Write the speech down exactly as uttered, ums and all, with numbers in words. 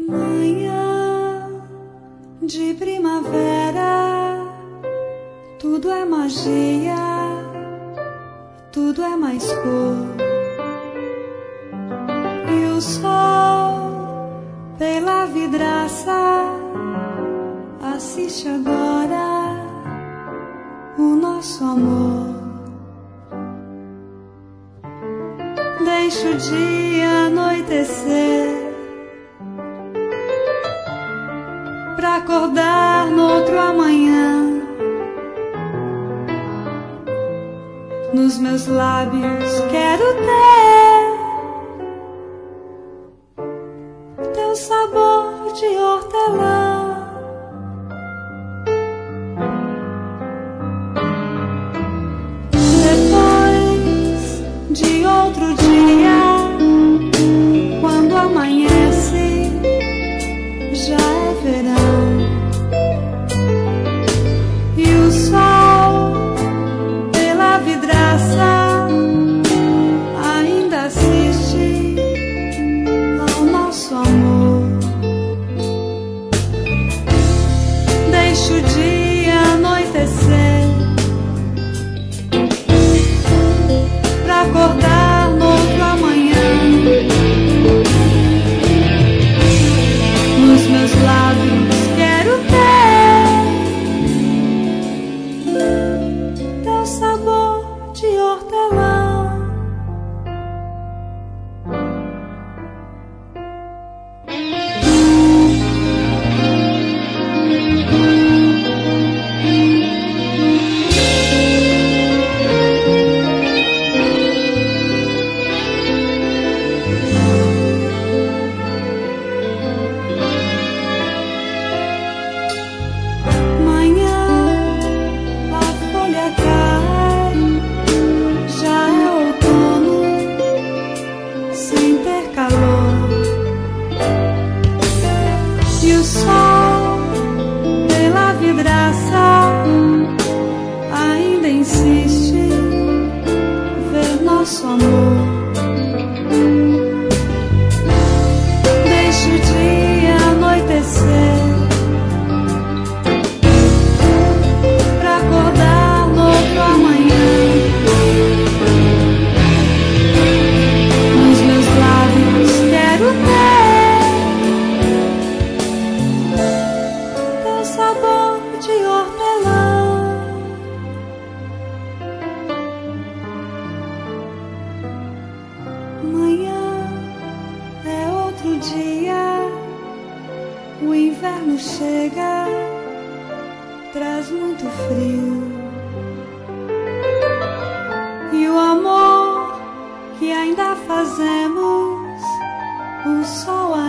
Manhã de primavera, tudo é magia, tudo é mais cor. E o sol pela vidraça assiste agora o nosso amor. Deixa o dia anoitecer pra acordar no outro amanhã. Nos meus lábios quero ter teu sabor de hortelã. Depois de outro dia, quando amanhece, já é verão. E o sol pela vidraça ainda assiste ao nosso amor. Deixa o dia anoitecer pra acordar no outro amanhã. Nos meus lábios quero ter teu sabor de hortelã. E o sol pela vidraça ainda insiste ver nosso amor. Deixa o dia anoitecer pra acordar no outro amanhã. Nos meus lábios quero ter sabor de hortelã. Manhã é outro dia, o inverno chega, traz muito frio. E o amor que ainda fazemos, o sol ainda